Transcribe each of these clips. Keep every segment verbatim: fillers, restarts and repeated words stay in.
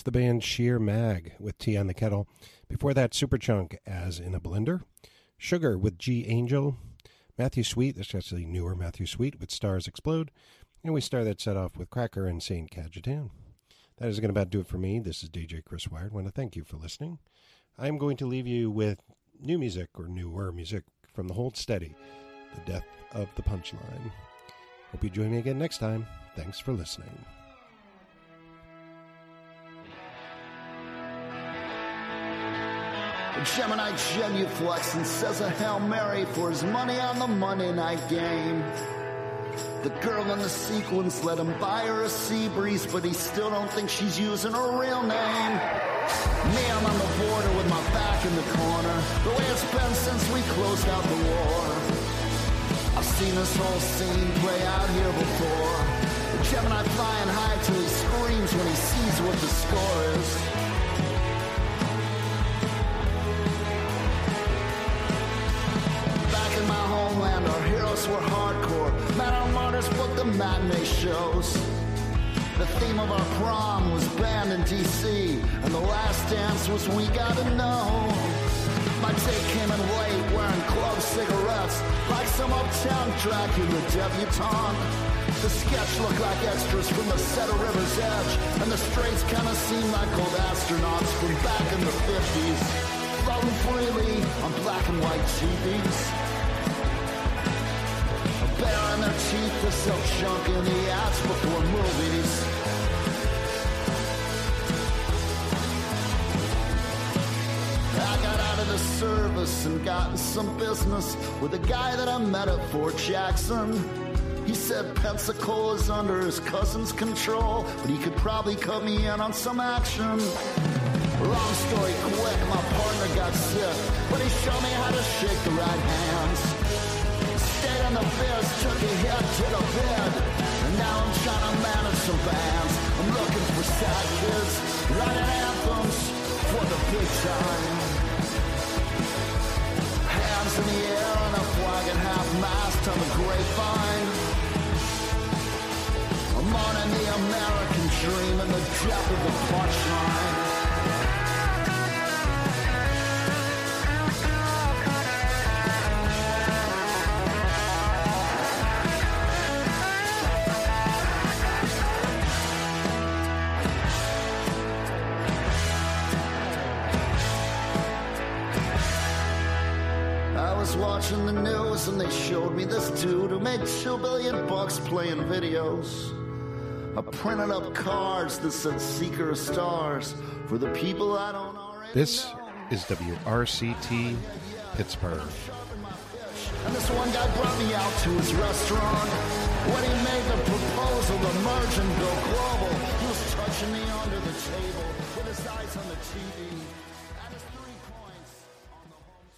the band Sheer Mag with Tea on the Kettle. Before that, Superchunk, As in a Blender. Sugar with G Angel. Matthew Sweet, that's actually newer Matthew Sweet with Stars Explode. And we start that set off with Cracker and Saint Cajetan. That is going to about do it for me. This is D J Chris Wired. I want to thank you for listening. I'm going to leave you with new music, or newer music, from the Hold Steady, The Death of the Punchline. Hope you join me again next time. Thanks for listening. Gemini genuflex and says a Hail Mary for his money on the Monday night game. The girl in the sequins let him buy her a sea breeze, but he still don't think she's using her real name. Me, I'm on the border with my back in the corner, the way it's been since we closed out the war. I've seen this whole scene play out here before. The Gemini flying high till he screams when he sees what the score is. In my homeland, our heroes were hardcore. Man, our martyrs booked the matinee shows. The theme of our prom was banned in D C, and the last dance was We Gotta Know. My date came in late, wearing club cigarettes, like some uptown Dracula debutante. The sketch looked like extras from the set of River's Edge, and the straights kinda seemed like old astronauts from back in the fifties, floating freely on black and white T Vs. Baring their teeth to sell junk in the ads before movies. I got out of the service and got in some business with a guy that I met at Fort Jackson. He said Pensacola's under his cousin's control, but he could probably cut me in on some action. Long story quick, my partner got sick, but he showed me how to shake the right hands. Stayed on the biz, took a hit to the bed, and now I'm trying to manage some bands. I'm looking for sad kids, writing anthems for the big time. Hands in the air and a flag at half-mast on the grapevine. I'm on in the American dream in the depth of the punchline. Watching the news and they showed me this dude who made two billion bucks playing videos. I printed up cards that said Seeker of Stars for the people I don't already This know. is W R C T Pittsburgh. And this one guy brought me out to his restaurant. When he made the proposal to merge and go global, he was touching me under the table with his eyes on the T V. And his three points on the home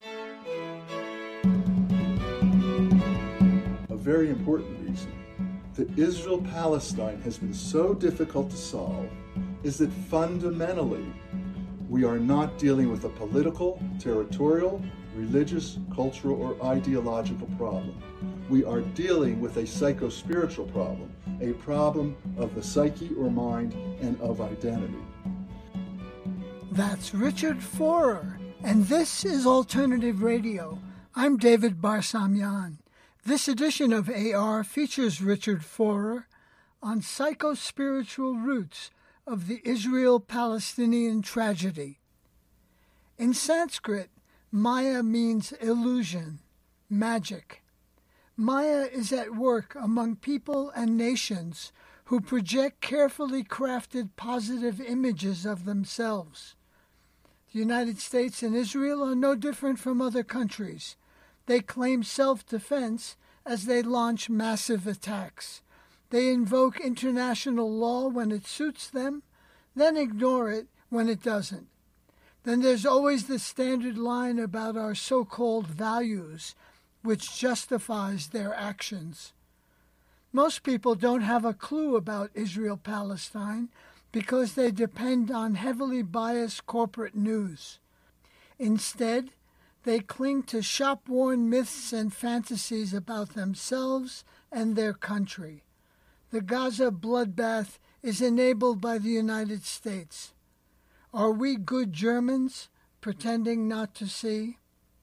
seat. A very important reason that Israel-Palestine has been so difficult to solve is that fundamentally we are not dealing with a political, territorial, religious, cultural, or ideological problem. We are dealing with a psycho-spiritual problem, a problem of the psyche or mind and of identity. That's Richard Forer, and this is Alternative Radio. I'm David Barsamian. This edition of A R features Richard Forer on psycho-spiritual roots of the Israel-Palestinian tragedy. In Sanskrit, Maya means illusion, magic. Maya is at work among people and nations who project carefully crafted positive images of themselves. The United States and Israel are no different from other countries. They claim self-defense as they launch massive attacks. They invoke international law when it suits them, then ignore it when it doesn't. Then there's always the standard line about our so-called values, which justifies their actions. Most people don't have a clue about Israel-Palestine because they depend on heavily biased corporate news. Instead, they cling to shop-worn myths and fantasies about themselves and their country. The Gaza bloodbath is enabled by the United States. Are we good Germans pretending not to see?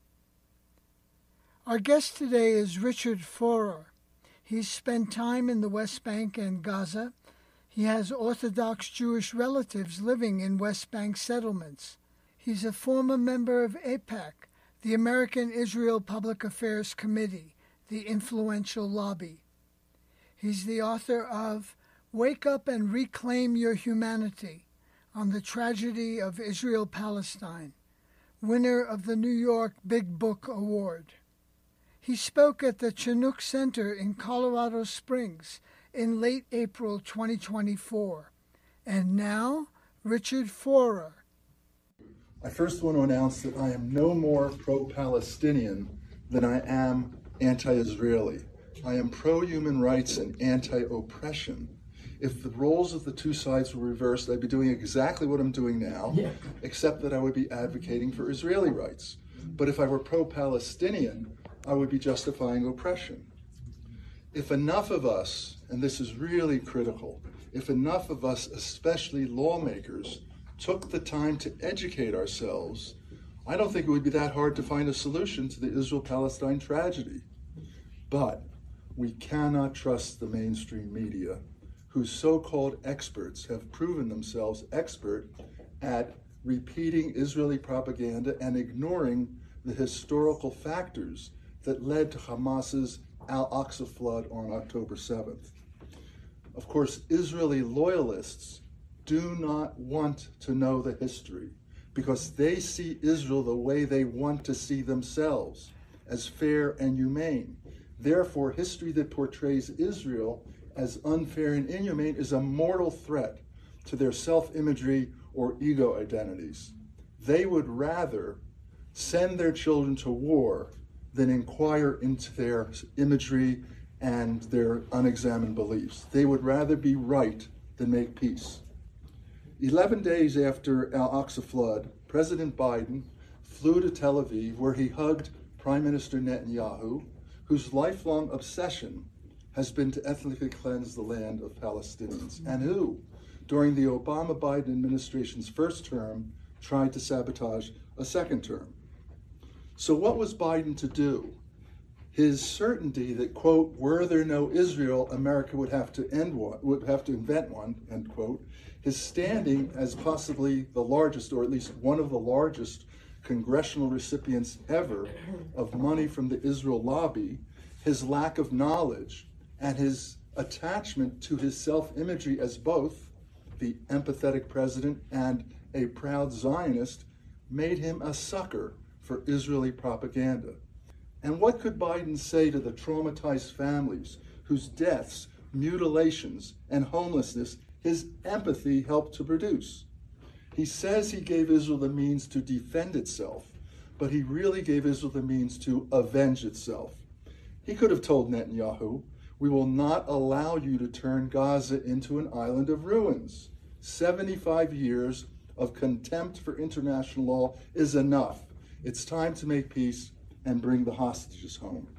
Our guest today is Richard Forer. He's spent time in the West Bank and Gaza. He has Orthodox Jewish relatives living in West Bank settlements. He's a former member of AIPAC, the American Israel Public Affairs Committee, the influential lobby. He's the author of Wake Up and Reclaim Your Humanity on the Tragedy of Israel-Palestine, winner of the New York Big Book Award. He spoke at the Chinook Center in Colorado Springs in late April twenty twenty-four. And now, Richard Forer. I first want to announce that I am no more pro-Palestinian than I am anti-Israeli. I am pro-human rights and anti-oppression. If the roles of the two sides were reversed, I'd be doing exactly what I'm doing now, yeah. except that I would be advocating for Israeli rights. But if I were pro-Palestinian, I would be justifying oppression. If enough of us, and this is really critical, if enough of us, especially lawmakers, took the time to educate ourselves, I don't think it would be that hard to find a solution to the Israel-Palestine tragedy. But we cannot trust the mainstream media, whose so-called experts have proven themselves expert at repeating Israeli propaganda and ignoring the historical factors that led to Hamas's Al-Aqsa flood on October seventh. Of course, Israeli loyalists do not want to know the history because they see Israel the way they want to see themselves, as fair and humane. Therefore, history that portrays Israel as unfair and inhumane is a mortal threat to their self-imagery or ego identities. They would rather send their children to war than inquire into their imagery and their unexamined beliefs. They would rather be right than make peace. Eleven days after Al-Aqsa flood, President Biden flew to Tel Aviv, where he hugged Prime Minister Netanyahu, whose lifelong obsession has been to ethnically cleanse the land of Palestinians, and who, during the Obama-Biden administration's first term, tried to sabotage a second term. So what was Biden to do? His certainty that, quote, were there no Israel, America would have to end one, would have to invent one, end quote, his standing as possibly the largest, or at least one of the largest congressional recipients ever of money from the Israel lobby, his lack of knowledge, and his attachment to his self-imagery as both the empathetic president and a proud Zionist made him a sucker for Israeli propaganda. And what could Biden say to the traumatized families whose deaths, mutilations, and homelessness his empathy helped to produce? He says he gave Israel the means to defend itself, but he really gave Israel the means to avenge itself. He could have told Netanyahu, we will not allow you to turn Gaza into an island of ruins. seventy-five years of contempt for international law is enough. It's time to make peace and bring the hostages home.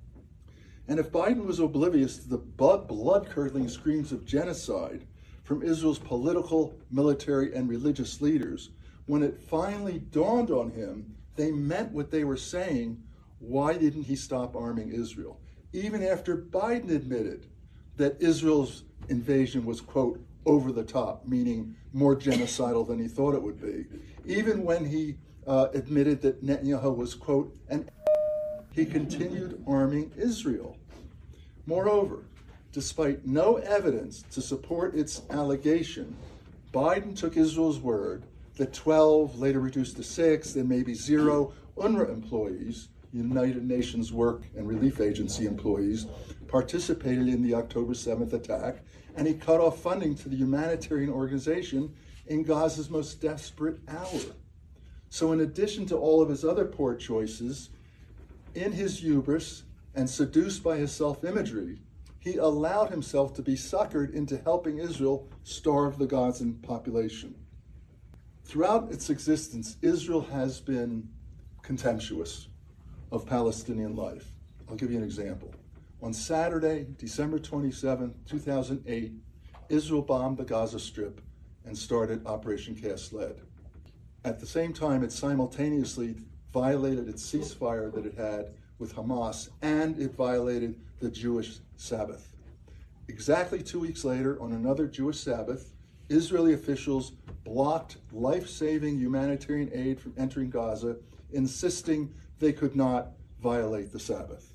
And if Biden was oblivious to the blood-curdling screams of genocide from Israel's political, military, and religious leaders, when it finally dawned on him they meant what they were saying, why didn't he stop arming Israel? Even after Biden admitted that Israel's invasion was, quote, over the top, meaning more genocidal than he thought it would be. Even when he uh, admitted that Netanyahu was, quote, an he continued arming Israel. Moreover, despite no evidence to support its allegation, Biden took Israel's word that twelve, later reduced to six, then maybe zero UNRWA employees, United Nations Work and Relief Agency employees, participated in the October seventh attack, and he cut off funding to the humanitarian organization in Gaza's most desperate hour. So in addition to all of his other poor choices, in his hubris and seduced by his self-imagery, he allowed himself to be suckered into helping Israel starve the Gazan population. Throughout its existence, Israel has been contemptuous of Palestinian life. I'll give you an example. On Saturday, December twenty-seventh, two thousand eight, Israel bombed the Gaza Strip and started Operation Cast Lead. At the same time, it simultaneously violated its ceasefire that it had with Hamas, and it violated the Jewish Sabbath. Exactly two weeks later, on another Jewish Sabbath, Israeli officials blocked life-saving humanitarian aid from entering Gaza, insisting they could not violate the Sabbath.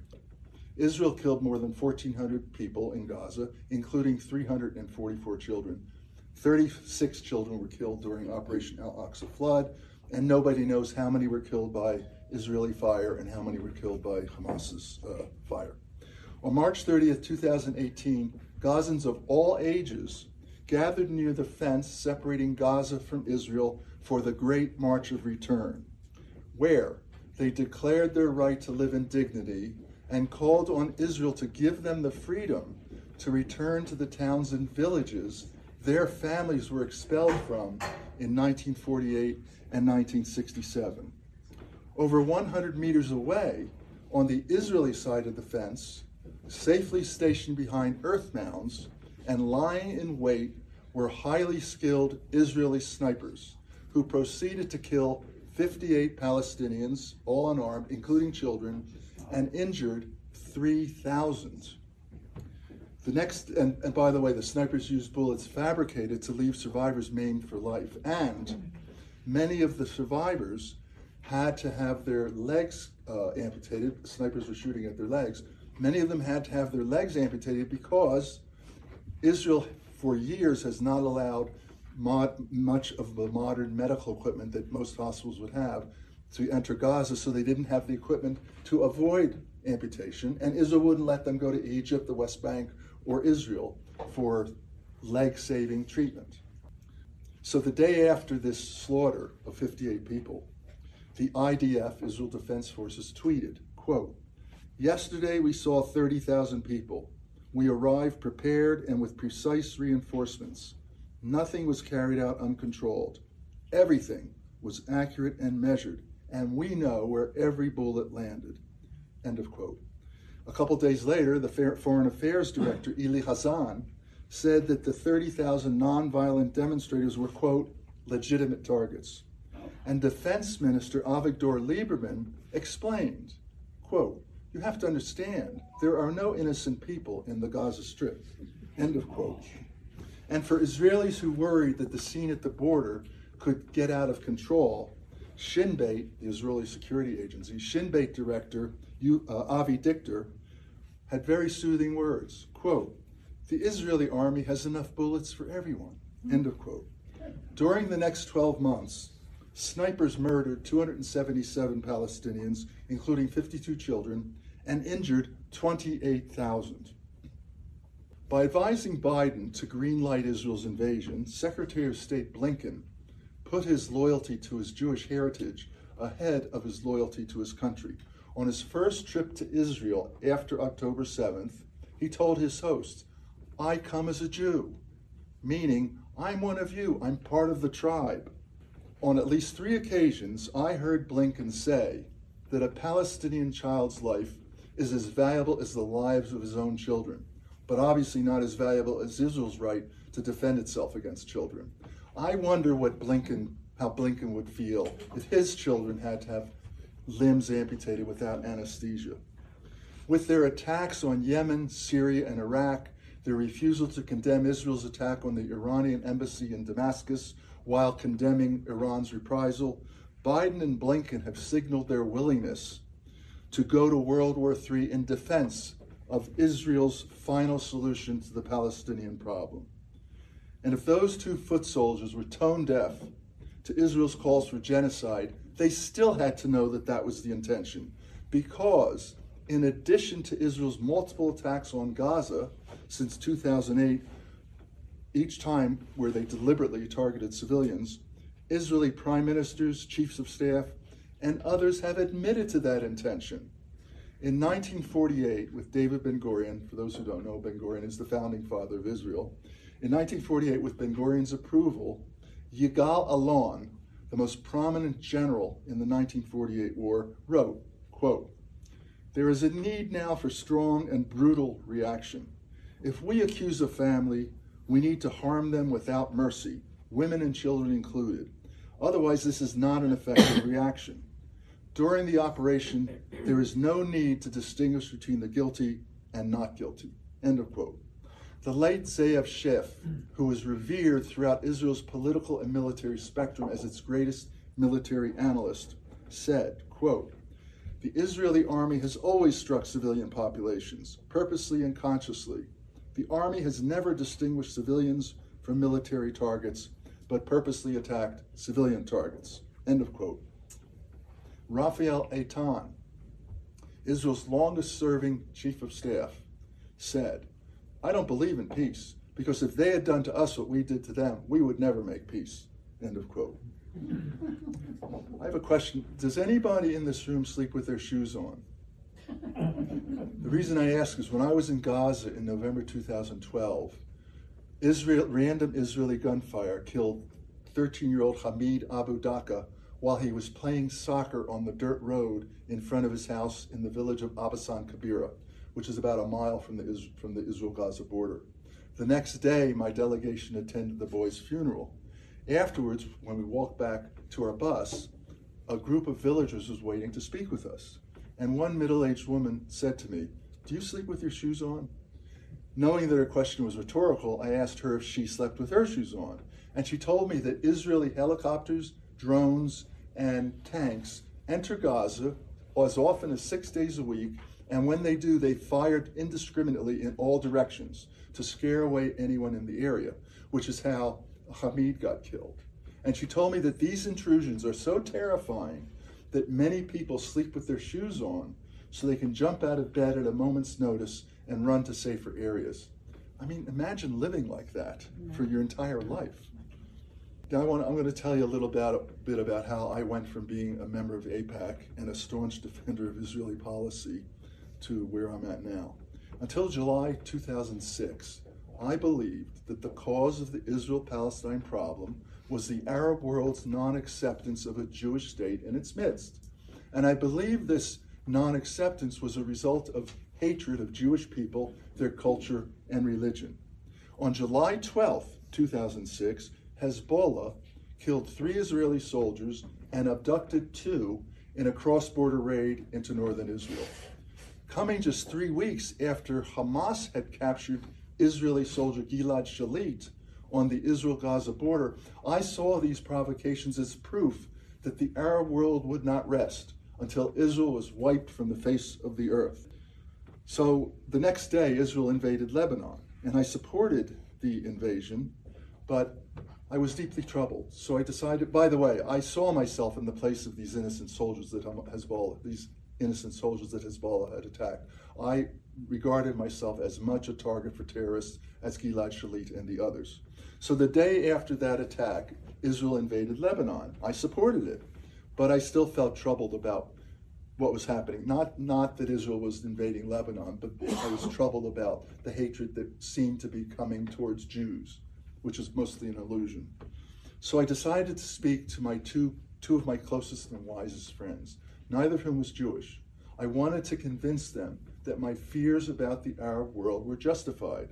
Israel killed more than fourteen hundred people in Gaza, including three hundred forty-four children. thirty-six children were killed during Operation Al-Aqsa Flood, and nobody knows how many were killed by Israeli fire and how many were killed by Hamas's uh, fire. On March thirtieth, two thousand eighteen, Gazans of all ages gathered near the fence separating Gaza from Israel for the Great March of Return, where they declared their right to live in dignity and called on Israel to give them the freedom to return to the towns and villages their families were expelled from in nineteen forty-eight and nineteen sixty-seven. Over one hundred meters away, on the Israeli side of the fence, safely stationed behind earth mounds and lying in wait, were highly skilled Israeli snipers who proceeded to kill fifty-eight Palestinians, all unarmed, including children, and injured three thousand. The next, and, and by the way, the snipers used bullets fabricated to leave survivors maimed for life. And many of the survivors had to have their legs uh, amputated. Snipers were shooting at their legs. Many of them had to have their legs amputated because Israel, for years, has not allowed mod, much of the modern medical equipment that most hospitals would have to enter Gaza, so they didn't have the equipment to avoid amputation. And Israel wouldn't let them go to Egypt, the West Bank, or Israel for leg-saving treatment. So the day after this slaughter of fifty-eight people, the I D F, Israel Defense Forces, tweeted, quote, "Yesterday we saw thirty thousand people. We arrived prepared and with precise reinforcements. Nothing was carried out uncontrolled. Everything was accurate and measured, and we know where every bullet landed." End of quote. A couple days later, the Foreign Affairs Director, Eli Hazan, said that the thirty thousand nonviolent demonstrators were, quote, legitimate targets. And Defense Minister Avigdor Lieberman explained, quote, "You have to understand, there are no innocent people in the Gaza Strip," end of quote. And for Israelis who worried that the scene at the border could get out of control, Shin Bet, the Israeli security agency, Shin Bet director uh, Avi Dichter, had very soothing words, quote, "The Israeli army has enough bullets for everyone," end of quote. During the next twelve months, snipers murdered two hundred seventy-seven Palestinians, including fifty-two children, and injured twenty-eight thousand. By advising Biden to greenlight Israel's invasion, Secretary of State Blinken put his loyalty to his Jewish heritage ahead of his loyalty to his country. On his first trip to Israel after October seventh, he told his host, "I come as a Jew," meaning, I'm one of you, I'm part of the tribe. On at least three occasions, I heard Blinken say that a Palestinian child's life is as valuable as the lives of his own children, but obviously not as valuable as Israel's right to defend itself against children. I wonder what Blinken, how Blinken would feel if his children had to have limbs amputated without anesthesia. With their attacks on Yemen, Syria, and Iraq, their refusal to condemn Israel's attack on the Iranian embassy in Damascus while condemning Iran's reprisal, Biden and Blinken have signaled their willingness to go to World War Three in defense of Israel's final solution to the Palestinian problem. And if those two foot soldiers were tone deaf to Israel's calls for genocide, they still had to know that that was the intention, because in addition to Israel's multiple attacks on Gaza since two thousand eight, each time where they deliberately targeted civilians, Israeli prime ministers, chiefs of staff, and others have admitted to that intention. In nineteen forty-eight, with David Ben-Gurion, for those who don't know, Ben-Gurion is the founding father of Israel. In nineteen forty-eight, with Ben-Gurion's approval, Yigal Allon, the most prominent general in the nineteen forty-eight war, wrote, quote, "There is a need now for strong and brutal reaction. If we accuse a family, We need to harm them without mercy, women and children included. Otherwise, this is not an effective reaction. During the operation, there is no need to distinguish between the guilty and not guilty." End of quote. The late Ze'ev Shef, who was revered throughout Israel's political and military spectrum as its greatest military analyst, said, quote, "The Israeli army has always struck civilian populations, purposely and consciously. The army has never distinguished civilians from military targets, but purposely attacked civilian targets." End of quote. Raphael Eitan, Israel's longest-serving chief of staff, said, "I don't believe in peace, because if they had done to us what we did to them, we would never make peace." End of quote. I have a question. Does anybody in this room sleep with their shoes on? The reason I ask is when I was in Gaza in November two thousand twelve, Israel, random Israeli gunfire killed thirteen-year-old Hamid Abu Daka while he was playing soccer on the dirt road in front of his house in the village of Abasan Kabira, which is about a mile from the, from the Israel-Gaza border. The next day, my delegation attended the boy's funeral. Afterwards, when we walked back to our bus, a group of villagers was waiting to speak with us. And one middle-aged woman said to me, "Do you sleep with your shoes on?" Knowing that her question was rhetorical, I asked her if she slept with her shoes on. And she told me that Israeli helicopters, drones, and tanks enter Gaza as often as six days a week, and when they do, they fired indiscriminately in all directions to scare away anyone in the area, which is how Hamid got killed. And she told me that these intrusions are so terrifying that many people sleep with their shoes on so they can jump out of bed at a moment's notice and run to safer areas. I mean, imagine living like that for your entire life. Now I want, I'm going to tell you a little about, a bit about how I went from being a member of AIPAC and a staunch defender of Israeli policy to where I'm at now. Until July two thousand six, I believed that the cause of the Israel-Palestine problem was the Arab world's non-acceptance of a Jewish state in its midst. And I believe this non-acceptance was a result of hatred of Jewish people, their culture, and religion. On July twelfth, two thousand six, Hezbollah killed three Israeli soldiers and abducted two in a cross-border raid into northern Israel. Coming just three weeks after Hamas had captured Israeli soldier Gilad Shalit on the Israel-Gaza border, I saw these provocations as proof that the Arab world would not rest until Israel was wiped from the face of the earth. So the next day, Israel invaded Lebanon, and I supported the invasion, but I was deeply troubled. So I decided, by the way, I saw myself in the place of these innocent soldiers that Hezbollah, these innocent soldiers that Hezbollah had attacked. I regarded myself as much a target for terrorists as Gilad Shalit and the others. So the day after that attack, Israel invaded Lebanon. I supported it, but I still felt troubled about what was happening. Not, not that Israel was invading Lebanon, but I was troubled about the hatred that seemed to be coming towards Jews, which is mostly an illusion. So I decided to speak to my two, two of my closest and wisest friends, neither of whom was Jewish. I wanted to convince them that my fears about the Arab world were justified.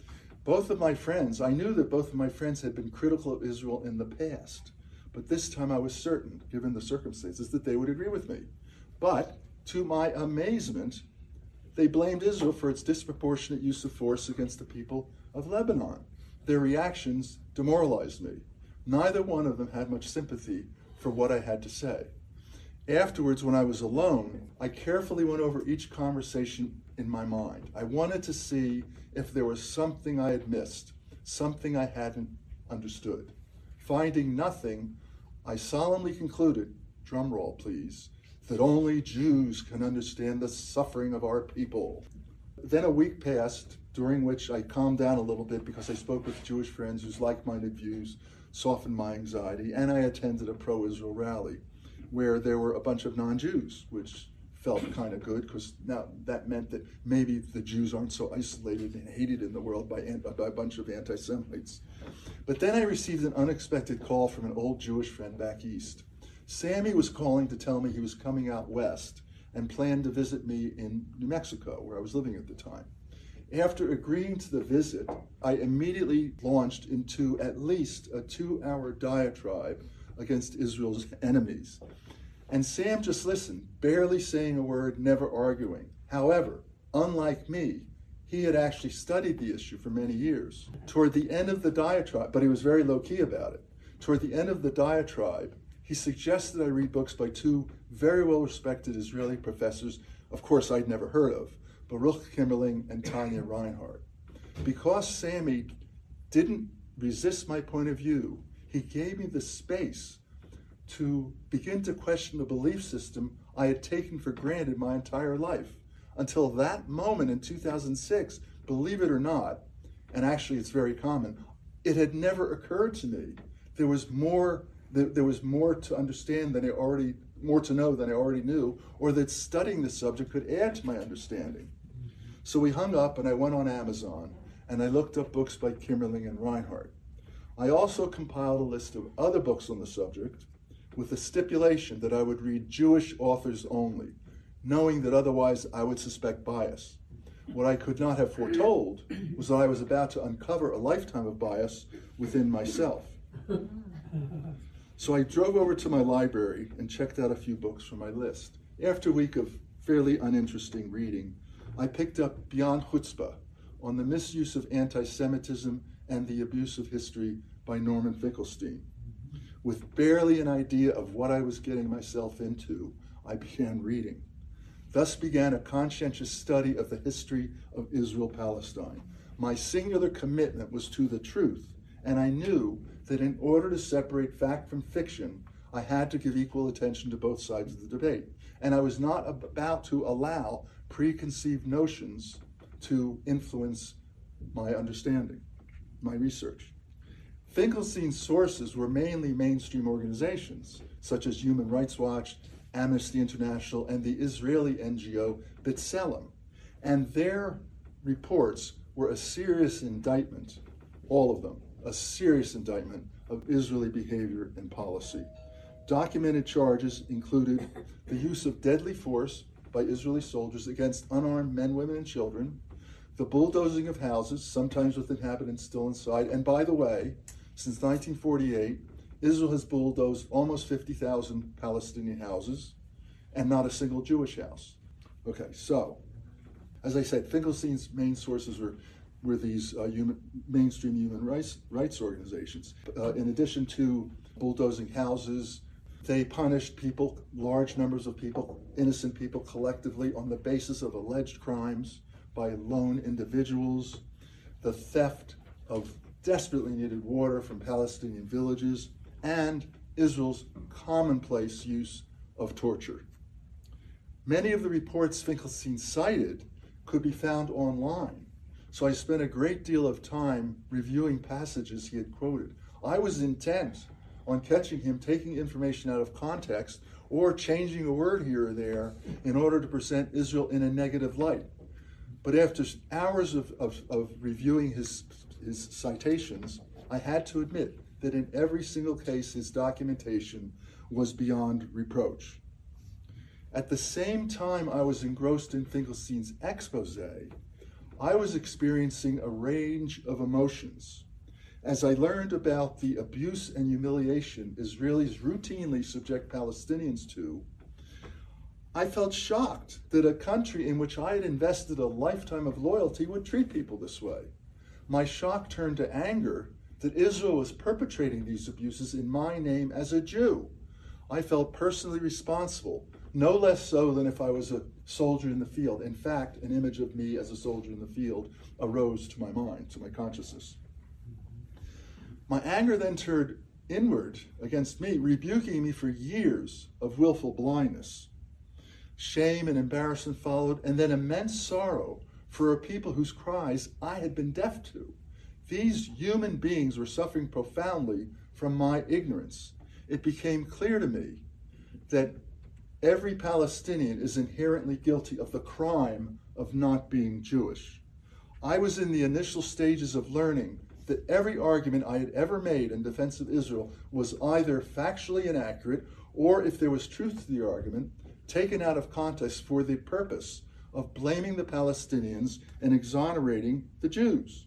Both of my friends, I knew that both of my friends had been critical of Israel in the past, but this time I was certain, given the circumstances, that they would agree with me. But to my amazement, they blamed Israel for its disproportionate use of force against the people of Lebanon. Their reactions demoralized me. Neither one of them had much sympathy for what I had to say. Afterwards, when I was alone, I carefully went over each conversation in my mind. I wanted to see if there was something I had missed, something I hadn't understood. Finding nothing, I solemnly concluded, drum roll please, that only Jews can understand the suffering of our people. Then a week passed, during which I calmed down a little bit because I spoke with Jewish friends whose like-minded views softened my anxiety, and I attended a pro-Israel rally where there were a bunch of non-Jews, which felt kind of good because now that meant that maybe the Jews aren't so isolated and hated in the world by, by a bunch of anti-Semites. But then I received an unexpected call from an old Jewish friend back east. Sammy was calling to tell me he was coming out west and planned to visit me in New Mexico, where I was living at the time. After agreeing to the visit, I immediately launched into at least a two-hour diatribe against Israel's enemies. And Sam just listened, barely saying a word, never arguing. However, unlike me, he had actually studied the issue for many years. Toward the end of the diatribe, but he was very low-key about it. Toward the end of the diatribe, he suggested I read books by two very well-respected Israeli professors, of course I'd never heard of, Baruch Kimmerling and Tanya Reinhardt. Because Sammy didn't resist my point of view, he gave me the space to begin to question the belief system I had taken for granted my entire life. Until that moment in two thousand six, believe it or not, and actually it's very common, it had never occurred to me. There was more, there was more to understand than I already, more to know than I already knew, or that studying the subject could add to my understanding. So we hung up and I went on Amazon and I looked up books by Kimmerling and Reinhardt. I also compiled a list of other books on the subject with the stipulation that I would read Jewish authors only, knowing that otherwise I would suspect bias. What I could not have foretold was that I was about to uncover a lifetime of bias within myself. So I drove over to my library and checked out a few books from my list. After a week of fairly uninteresting reading, I picked up Beyond Chutzpah, on the misuse of anti-Semitism and the abuse of history by Norman Finkelstein. With barely an idea of what I was getting myself into, I began reading. Thus began a conscientious study of the history of Israel-Palestine. My singular commitment was to the truth, and I knew that in order to separate fact from fiction, I had to give equal attention to both sides of the debate. And I was not about to allow preconceived notions to influence my understanding, my research. Finkelstein's sources were mainly mainstream organizations, such as Human Rights Watch, Amnesty International, and the Israeli N G O B'Tselem. And their reports were a serious indictment, all of them, a serious indictment of Israeli behavior and policy. Documented charges included the use of deadly force by Israeli soldiers against unarmed men, women, and children, the bulldozing of houses, sometimes with inhabitants still inside. And by the way, since nineteen forty-eight, Israel has bulldozed almost fifty thousand Palestinian houses and not a single Jewish house. Okay, so, as I said, Finkelstein's main sources were, were these uh, human, mainstream human rights, rights organizations. Uh, in addition to bulldozing houses, they punished people, large numbers of people, innocent people collectively on the basis of alleged crimes by lone individuals, the theft of desperately needed water from Palestinian villages, and Israel's commonplace use of torture. Many of the reports Finkelstein cited could be found online, so I spent a great deal of time reviewing passages he had quoted. I was intent on catching him taking information out of context or changing a word here or there in order to present Israel in a negative light. But after hours of, of, of reviewing his, his citations, I had to admit that in every single case his documentation was beyond reproach. At the same time I was engrossed in Finkelstein's expose, I was experiencing a range of emotions as I learned about the abuse and humiliation Israelis routinely subject Palestinians to. I felt shocked that a country in which I had invested a lifetime of loyalty would treat people this way. My shock turned to anger that Israel was perpetrating these abuses in my name as a Jew. I felt personally responsible, no less so than if I was a soldier in the field. In fact, an image of me as a soldier in the field arose to my mind, to my consciousness. My anger then turned inward against me, rebuking me for years of willful blindness. Shame and embarrassment followed, and then immense sorrow for a people whose cries I had been deaf to. These human beings were suffering profoundly from my ignorance. It became clear to me that every Palestinian is inherently guilty of the crime of not being Jewish. I was in the initial stages of learning that every argument I had ever made in defense of Israel was either factually inaccurate or, if there was truth to the argument, taken out of context for the purpose of blaming the Palestinians and exonerating the Jews.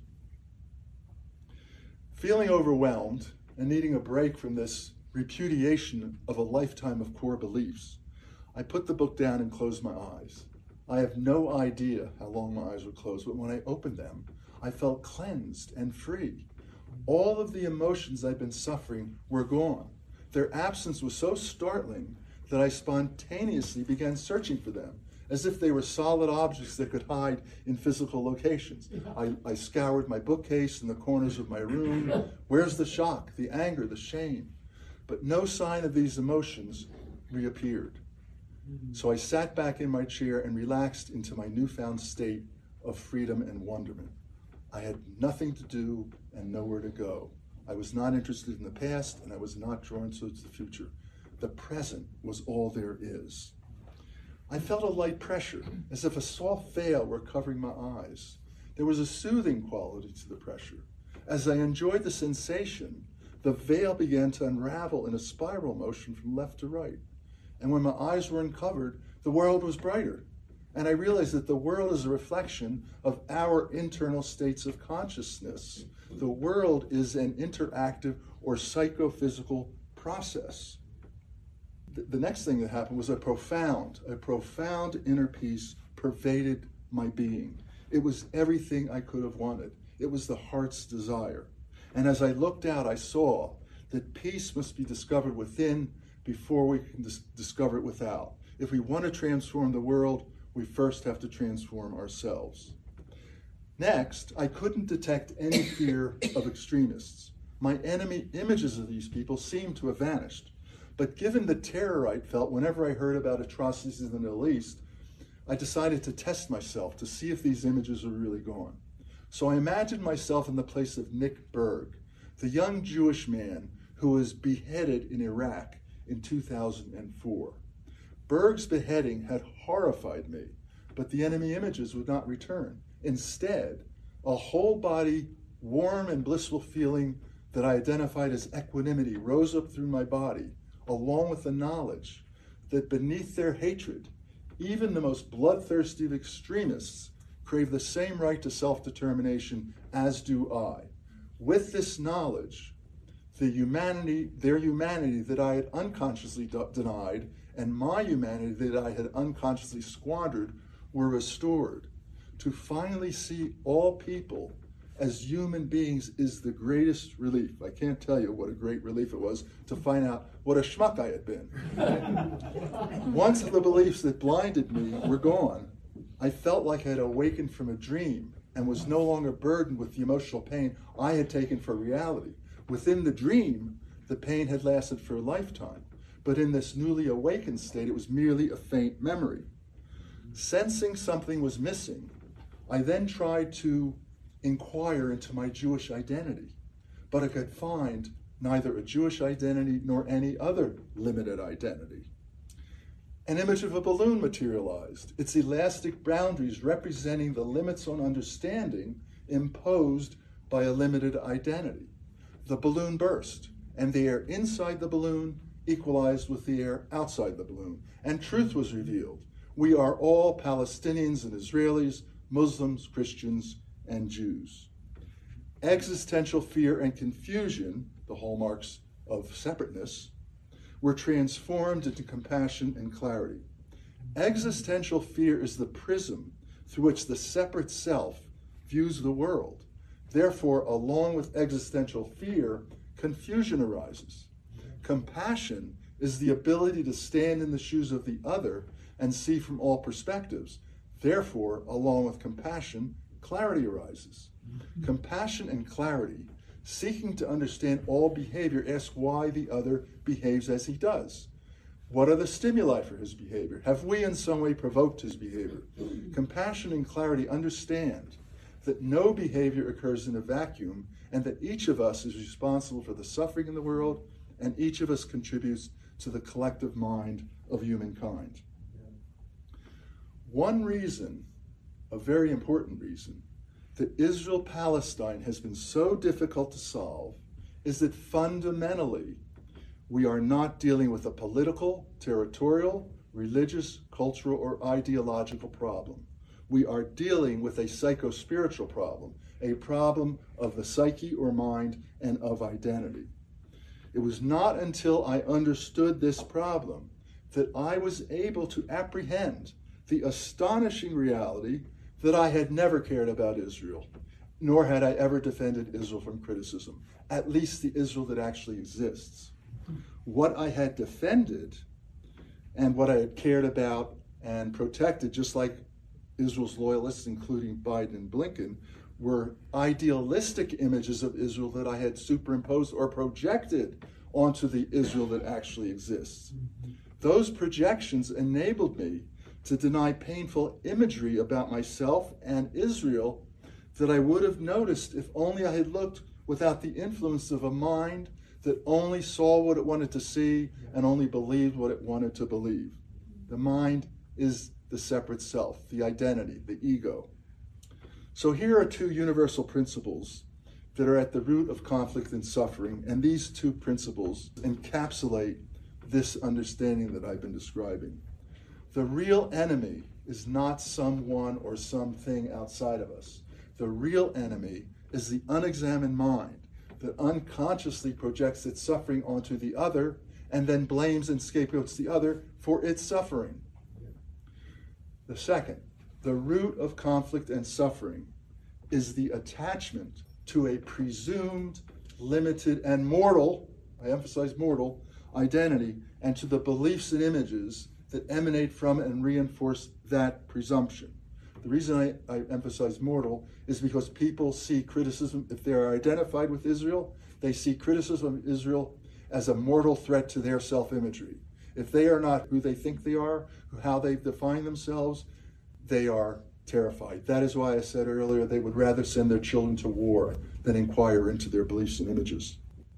Feeling overwhelmed and needing a break from this repudiation of a lifetime of core beliefs, I put the book down and closed my eyes. I have no idea how long my eyes were closed, but when I opened them, I felt cleansed and free. All of the emotions I'd been suffering were gone. Their absence was so startling that I spontaneously began searching for them, as if they were solid objects that could hide in physical locations. I, I scoured my bookcase and the corners of my room. Where's the shock, the anger, the shame? But no sign of these emotions reappeared. So I sat back in my chair and relaxed into my newfound state of freedom and wonderment. I had nothing to do and nowhere to go. I was not interested in the past, and I was not drawn towards the future. The present was all there is. I felt a light pressure, as if a soft veil were covering my eyes. There was a soothing quality to the pressure. As I enjoyed the sensation, the veil began to unravel in a spiral motion from left to right. And when my eyes were uncovered, the world was brighter. And I realized that the world is a reflection of our internal states of consciousness. The world is an interactive or psychophysical process. The next thing that happened was a profound, a profound inner peace pervaded my being. It was everything I could have wanted. It was the heart's desire. And as I looked out, I saw that peace must be discovered within before we can dis- discover it without. If we want to transform the world, we first have to transform ourselves. Next, I couldn't detect any fear of extremists. My enemy images of these people seemed to have vanished. But given the terror I felt whenever I heard about atrocities in the Middle East, I decided to test myself to see if these images were really gone. So I imagined myself in the place of Nick Berg, the young Jewish man who was beheaded in Iraq in two thousand four. Berg's beheading had horrified me, but the enemy images would not return. Instead, a whole body, warm and blissful feeling that I identified as equanimity rose up through my body, along with the knowledge that beneath their hatred, even the most bloodthirsty of extremists crave the same right to self-determination as do I. With this knowledge, the humanity, their humanity that I had unconsciously de- denied and my humanity that I had unconsciously squandered were restored. To finally see all people as human beings is the greatest relief. I can't tell you what a great relief it was to find out what a schmuck I had been. Once the beliefs that blinded me were gone, I felt like I had awakened from a dream and was no longer burdened with the emotional pain I had taken for reality. Within the dream, the pain had lasted for a lifetime, but in this newly awakened state, it was merely a faint memory. Sensing something was missing, I then tried to inquire into my Jewish identity, but I could find neither a Jewish identity nor any other limited identity. An image of a balloon materialized, its elastic boundaries representing the limits on understanding imposed by a limited identity. The balloon burst, and the air inside the balloon equalized with the air outside the balloon, and truth was revealed. We are all Palestinians and Israelis, Muslims, Christians, and Jews. Existential fear and confusion, the hallmarks of separateness, were transformed into compassion and clarity. Existential fear is the prism through which the separate self views the world. Therefore, along with existential fear, confusion arises. Compassion is the ability to stand in the shoes of the other and see from all perspectives. Therefore, along with compassion, clarity arises. Compassion and clarity, seeking to understand all behavior, ask why the other behaves as he does. What are the stimuli for his behavior? Have we in some way provoked his behavior? Compassion and clarity understand that no behavior occurs in a vacuum and that each of us is responsible for the suffering in the world and each of us contributes to the collective mind of humankind. One reason, a very important reason, that Israel-Palestine has been so difficult to solve is that fundamentally we are not dealing with a political, territorial, religious, cultural, or ideological problem. We are dealing with a psycho-spiritual problem, a problem of the psyche or mind and of identity. It was not until I understood this problem that I was able to apprehend the astonishing reality that I had never cared about Israel, nor had I ever defended Israel from criticism, at least the Israel that actually exists. What I had defended and what I had cared about and protected, just like Israel's loyalists, including Biden and Blinken, were idealistic images of Israel that I had superimposed or projected onto the Israel that actually exists. Those projections enabled me to deny painful imagery about myself and Israel that I would have noticed if only I had looked without the influence of a mind that only saw what it wanted to see and only believed what it wanted to believe. The mind is the separate self, the identity, the ego. So here are two universal principles that are at the root of conflict and suffering, and these two principles encapsulate this understanding that I've been describing. The real enemy is not someone or something outside of us. The real enemy is the unexamined mind that unconsciously projects its suffering onto the other and then blames and scapegoats the other for its suffering. The second, the root of conflict and suffering is the attachment to a presumed, limited, and mortal, I emphasize mortal, identity, and to the beliefs and images that emanate from and reinforce that presumption. The reason I, I emphasize mortal is because people see criticism, if they are identified with Israel, they see criticism of Israel as a mortal threat to their self-imagery. If they are not who they think they are, how they define themselves, they are terrified. That is why I said earlier they would rather send their children to war than inquire into their beliefs and images.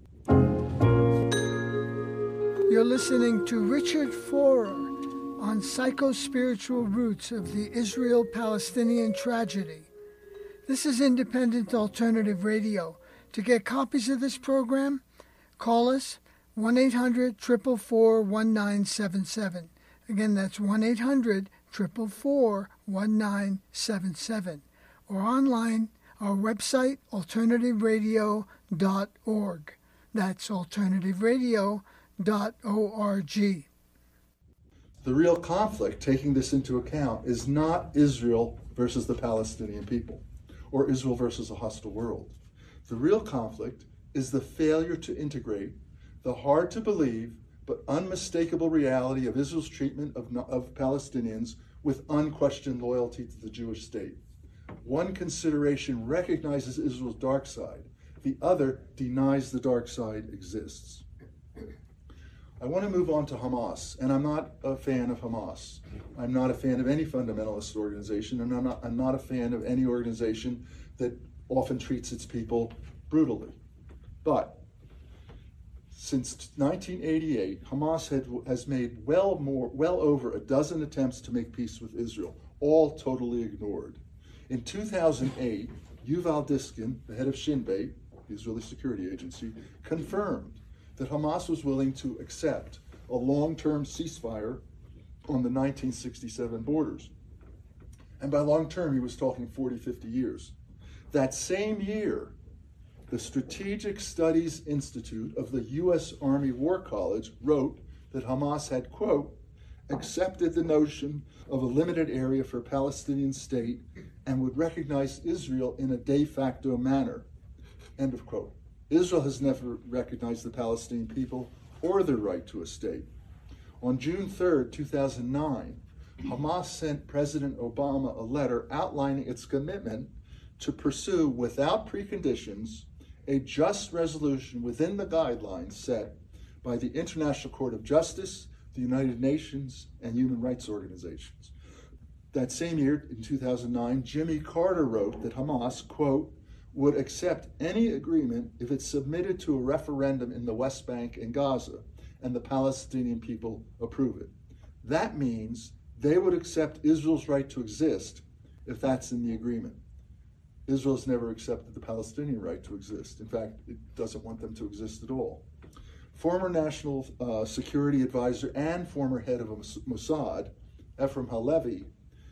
You're listening to Richard Forer on psycho-spiritual roots of the Israel-Palestinian tragedy. This is Independent Alternative Radio. To get copies of this program, call us one eight hundred, four four four, one nine seven seven. Again, that's one eight hundred, four four four, one nine seven seven. Or online, our website, alternative radio dot org. That's alternative radio dot org. The real conflict, taking this into account, is not Israel versus the Palestinian people, or Israel versus a hostile world. The real conflict is the failure to integrate the hard-to-believe but unmistakable reality of Israel's treatment of, of Palestinians with unquestioned loyalty to the Jewish state. One consideration recognizes Israel's dark side. The other denies the dark side exists. I want to move on to Hamas, and I'm not a fan of Hamas. I'm not a fan of any fundamentalist organization, and I'm not, I'm not a fan of any organization that often treats its people brutally. But since nineteen eighty-eight, Hamas had, has made well more, well over a dozen attempts to make peace with Israel, all totally ignored. In two thousand eight, Yuval Diskin, the head of Shin Bet, the Israeli security agency, confirmed that Hamas was willing to accept a long-term ceasefire on the nineteen sixty-seven borders. And by long-term, he was talking forty, fifty years. That same year, the Strategic Studies Institute of the U S Army War College wrote that Hamas had, quote, accepted the notion of a limited area for a Palestinian state and would recognize Israel in a de facto manner, end of quote. Israel has never recognized the Palestinian people or their right to a state. On June third, two thousand nine, Hamas sent President Obama a letter outlining its commitment to pursue, without preconditions, a just resolution within the guidelines set by the International Court of Justice, the United Nations, and human rights organizations. That same year, in two thousand nine, Jimmy Carter wrote that Hamas, quote, would accept any agreement if it's submitted to a referendum in the West Bank and Gaza, and the Palestinian people approve it. That means they would accept Israel's right to exist if that's in the agreement. Israel's never accepted the Palestinian right to exist. In fact, it doesn't want them to exist at all. Former National uh, Security Advisor and former head of Mossad, Ephraim Halevi,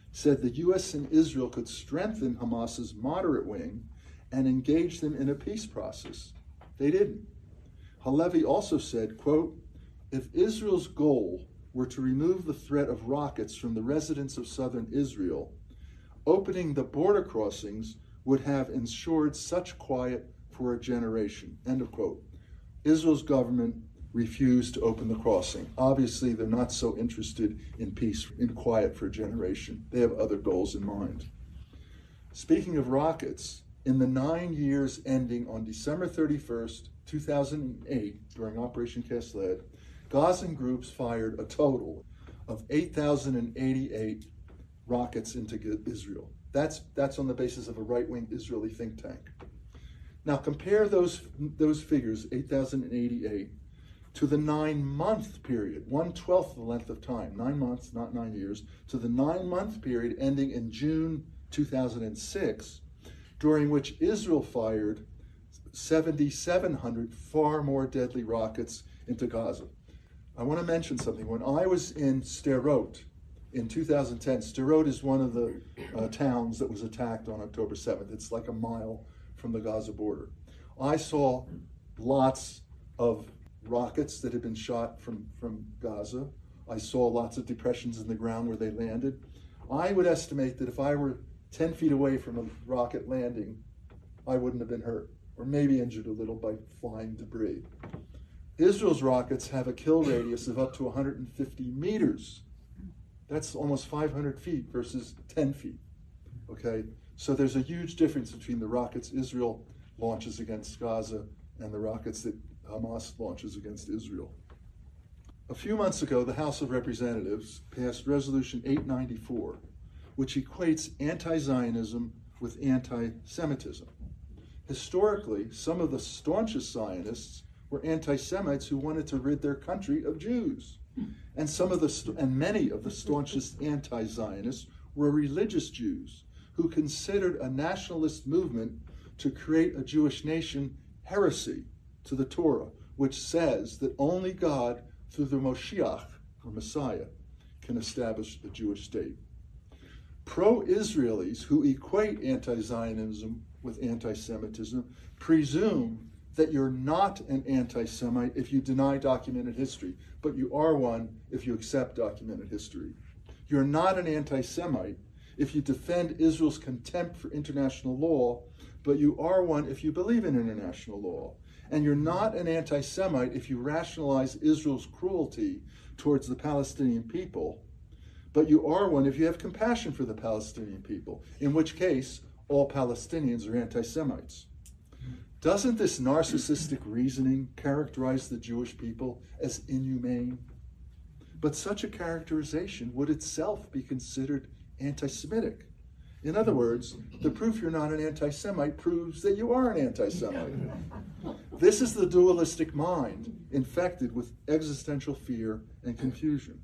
said the U S and Israel could strengthen Hamas's moderate wing and engage them in a peace process. They didn't. Halevi also said, quote, if Israel's goal were to remove the threat of rockets from the residents of southern Israel, opening the border crossings would have ensured such quiet for a generation, end of quote. Israel's government refused to open the crossing. Obviously, they're not so interested in peace and quiet for a generation. They have other goals in mind. Speaking of rockets, in the nine years ending on December thirty-first, two thousand eight, during Operation Cast Lead, Gazan groups fired a total of eight thousand eighty-eight rockets into Israel. That's, that's on the basis of a right-wing Israeli think tank. Now compare those, those figures, eight thousand eighty-eight, to the nine-month period, one-twelfth the length of time, nine months, not nine years, to the nine-month period ending in June two thousand six, during which Israel fired seven thousand seven hundred far more deadly rockets into Gaza. I want to mention something. When I was in Sderot in two thousand ten, Sderot is one of the uh, towns that was attacked on October seventh. It's like a mile from the Gaza border. I saw lots of rockets that had been shot from, from Gaza. I saw lots of depressions in the ground where they landed. I would estimate that if I were ten feet away from a rocket landing, I wouldn't have been hurt, or maybe injured a little by flying debris. Israel's rockets have a kill radius of up to one hundred fifty meters. That's almost five hundred feet versus ten feet, okay? So there's a huge difference between the rockets Israel launches against Gaza and the rockets that Hamas launches against Israel. A few months ago, the House of Representatives passed Resolution eight ninety-four, which equates anti-Zionism with anti-Semitism. Historically, some of the staunchest Zionists were anti-Semites who wanted to rid their country of Jews. And some of the and many of the staunchest anti-Zionists were religious Jews who considered a nationalist movement to create a Jewish nation heresy to the Torah, which says that only God, through the Moshiach, or Messiah, can establish a Jewish state. Pro-Israelis who equate anti-Zionism with anti-Semitism presume that you're not an anti-Semite if you deny documented history, but you are one if you accept documented history. You're not an anti-Semite if you defend Israel's contempt for international law, but you are one if you believe in international law. And you're not an anti-Semite if you rationalize Israel's cruelty towards the Palestinian people, but you are one if you have compassion for the Palestinian people, in which case all Palestinians are anti-Semites. Doesn't this narcissistic reasoning characterize the Jewish people as inhumane? But such a characterization would itself be considered anti-Semitic. In other words, the proof you're not an anti-Semite proves that you are an anti-Semite. This is the dualistic mind infected with existential fear and confusion.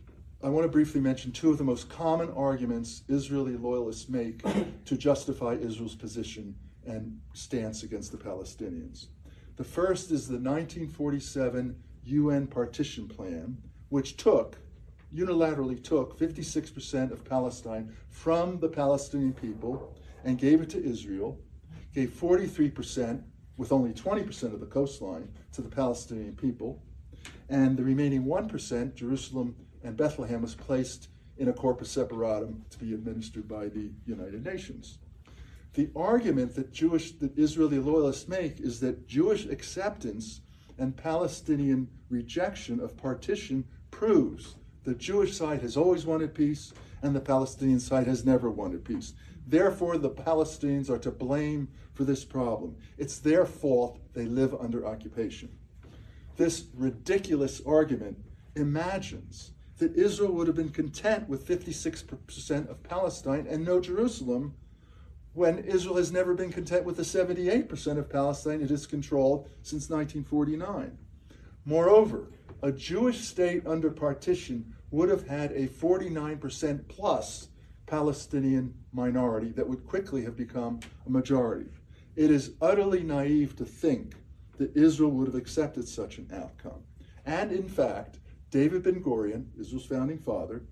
I want to briefly mention two of the most common arguments Israeli loyalists make to justify Israel's position and stance against the Palestinians. The first is the nineteen forty-seven U N partition plan, which took, unilaterally took fifty-six percent of Palestine from the Palestinian people and gave it to Israel, gave forty-three percent, with only twenty percent of the coastline, to the Palestinian people, and the remaining one percent, Jerusalem and Bethlehem, was placed in a corpus separatum to be administered by the United Nations. The argument that Jewish, that Israeli loyalists make is that Jewish acceptance and Palestinian rejection of partition proves the Jewish side has always wanted peace and the Palestinian side has never wanted peace. Therefore, the Palestinians are to blame for this problem. It's their fault they live under occupation. This ridiculous argument imagines that Israel would have been content with fifty-six percent of Palestine and no Jerusalem, when Israel has never been content with the seventy-eight percent of Palestine it has controlled since nineteen forty-nine. Moreover, a Jewish state under partition would have had a forty-nine percent plus Palestinian minority that would quickly have become a majority. It is utterly naive to think that Israel would have accepted such an outcome. And in fact, David Ben-Gurion, Israel's founding father,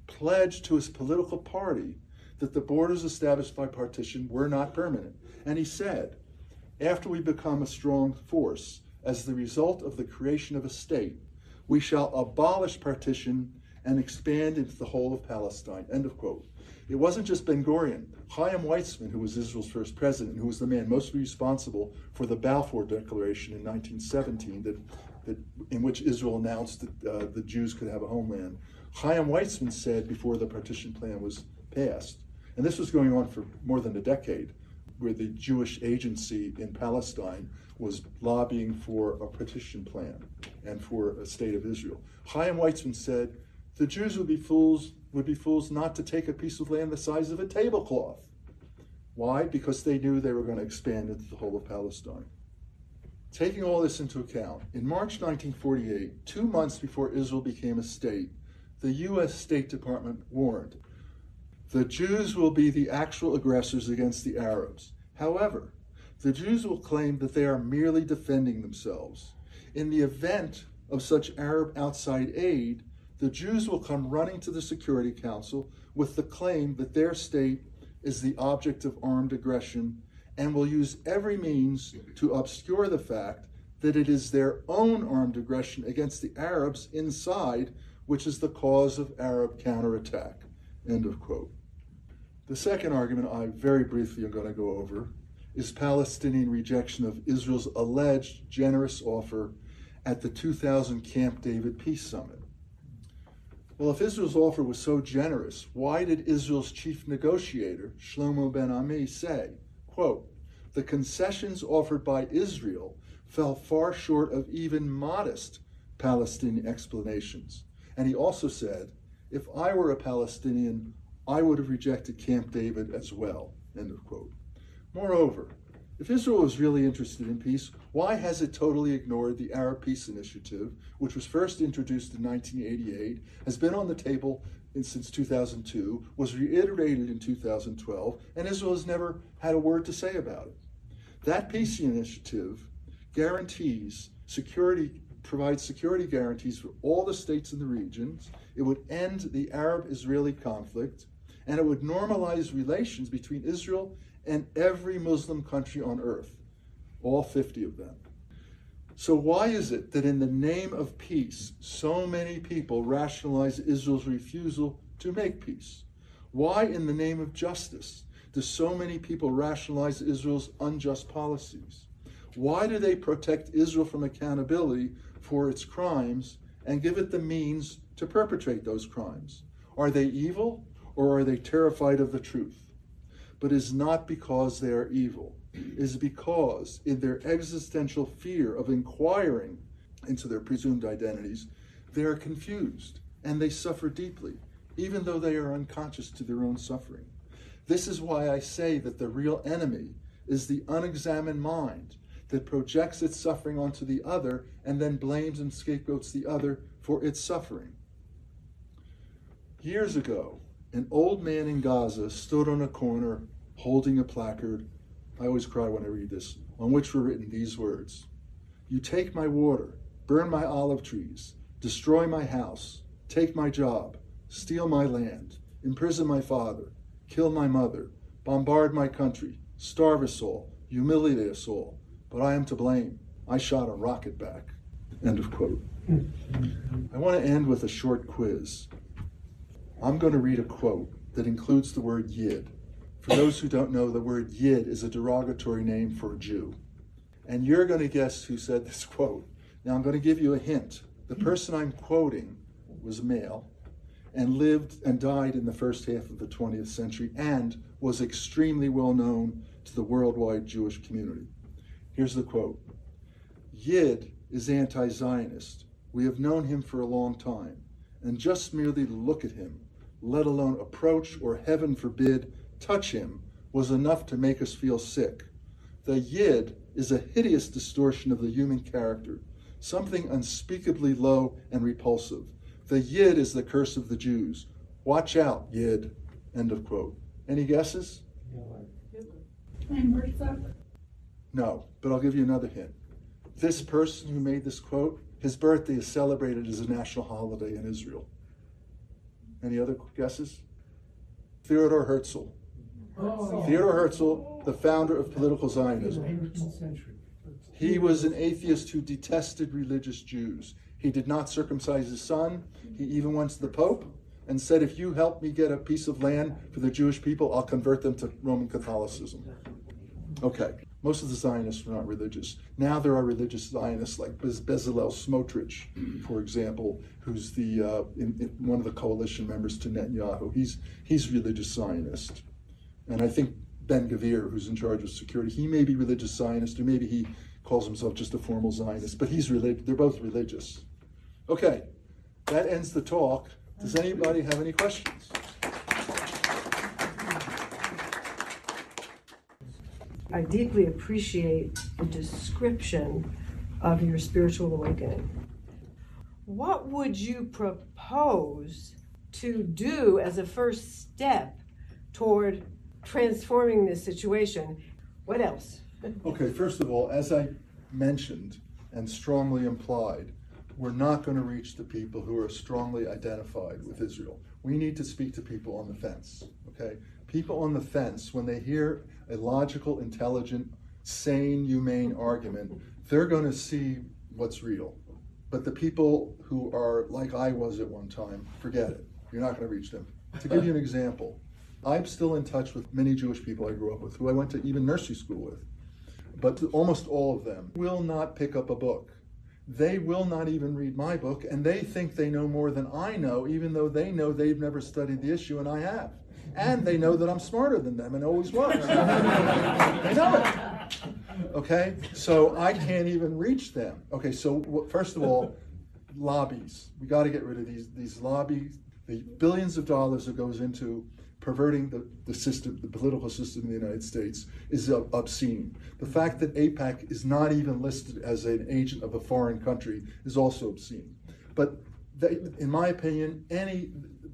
pledged to his political party that the borders established by partition were not permanent. And he said, after we become a strong force, as the result of the creation of a state, we shall abolish partition and expand into the whole of Palestine, end of quote. It wasn't just Ben-Gurion. Chaim Weizmann, who was Israel's first president, who was the man mostly responsible for the Balfour Declaration in nineteen seventeen, that, that, in which Israel announced that uh, the Jews could have a homeland. Chaim Weizmann said before the partition plan was passed, and this was going on for more than a decade, where the Jewish agency in Palestine was lobbying for a partition plan and for a state of Israel. Chaim Weizmann said, the Jews would be fools would be fools not to take a piece of land the size of a tablecloth. Why? Because they knew they were going to expand into the whole of Palestine. Taking all this into account, in March nineteen forty-eight, two months before Israel became a state, the U S State Department warned, the Jews will be the actual aggressors against the Arabs. However, the Jews will claim that they are merely defending themselves. In the event of such Arab outside aid, the Jews will come running to the Security Council with the claim that their state is the object of armed aggression and will use every means to obscure the fact that it is their own armed aggression against the Arabs inside which is the cause of Arab counterattack, end of quote. The second argument I very briefly am going to go over is Palestinian rejection of Israel's alleged generous offer at the two thousand Camp David Peace Summit. Well, if Israel's offer was so generous, why did Israel's chief negotiator, Shlomo Ben-Ami, say, quote, the concessions offered by Israel fell far short of even modest Palestinian explanations. And he also said, if I were a Palestinian, I would have rejected Camp David as well, end of quote. Moreover, if Israel was really interested in peace, why has it totally ignored the Arab Peace Initiative, which was first introduced in nineteen eighty-eight, has been on the table in, since two thousand two, was reiterated in two thousand twelve, and Israel has never had a word to say about it? That peace initiative guarantees security, provides security guarantees for all the states in the regions. It would end the Arab-Israeli conflict, and it would normalize relations between Israel and every Muslim country on earth, all fifty of them. So why is it that in the name of peace, so many people rationalize Israel's refusal to make peace? Why in the name of justice do so many people rationalize Israel's unjust policies? Why do they protect Israel from accountability for its crimes and give it the means to perpetrate those crimes? Are they evil, or are they terrified of the truth? But it is not because they are evil. It is because in their existential fear of inquiring into their presumed identities, they are confused and they suffer deeply, even though they are unconscious to their own suffering. This is why I say that the real enemy is the unexamined mind that projects its suffering onto the other and then blames and scapegoats the other for its suffering. Years ago, an old man in Gaza stood on a corner holding a placard, I always cry when I read this, on which were written these words, you take my water, burn my olive trees, destroy my house, take my job, steal my land, imprison my father, kill my mother, bombard my country, starve us all, humiliate us all, but I am to blame. I shot a rocket back. End of quote. I want to end with a short quiz. I'm going to read a quote that includes the word Yid. For those who don't know, the word Yid is a derogatory name for a Jew. And you're going to guess who said this quote. Now I'm going to give you a hint. The person I'm quoting was male and lived and died in the first half of the twentieth century and was extremely well known to the worldwide Jewish community. Here's the quote. Yid is anti-Zionist. We have known him for a long time, and just merely to look at him, let alone approach or, heaven forbid, touch him, was enough to make us feel sick. The Yid is a hideous distortion of the human character, something unspeakably low and repulsive. The Yid is the curse of the Jews. Watch out, Yid. End of quote. Any guesses? No, but I'll give you another hint. This person who made this quote, his birthday is celebrated as a national holiday in Israel. Any other guesses? Theodor Herzl. Oh, Theodor Herzl, the founder of political Zionism. He was an atheist who detested religious Jews. He did not circumcise his son. He even went to the Pope and said, if you help me get a piece of land for the Jewish people, I'll convert them to Roman Catholicism. Okay, most of the Zionists were not religious. Now there are religious Zionists like Bez- Bezalel Smotrich, for example, who's the uh, in, in one of the coalition members to Netanyahu. He's he's religious Zionist. And I think Ben Gvir, who's in charge of security, he may be religious Zionist, or maybe he calls himself just a formal Zionist, but he's relig- they're both religious. Okay, that ends the talk. Does anybody have any questions? I deeply appreciate the description of your spiritual awakening. What would you propose to do as a first step toward transforming this situation? What else? Okay, first of all, as I mentioned and strongly implied, we're not going to reach the people who are strongly identified with Israel. We need to speak to people on the fence, okay? People on the fence, when they hear a logical, intelligent, sane, humane argument, they're going to see what's real. But the people who are like I was at one time, forget it. You're not going to reach them. To give you an example, I'm still in touch with many Jewish people I grew up with, who I went to even nursery school with. But almost all of them will not pick up a book. They will not even read my book, and they think they know more than I know, even though they know they've never studied the issue, and I have. And they know that I'm smarter than them and always was. They know it. Okay? So I can't even reach them. Okay, so first of all, lobbies. We got to get rid of these, these lobbies, the billions of dollars that goes into perverting the, the system, the political system in the United States is obscene. The fact that AIPAC is not even listed as an agent of a foreign country is also obscene. But they, in my opinion, any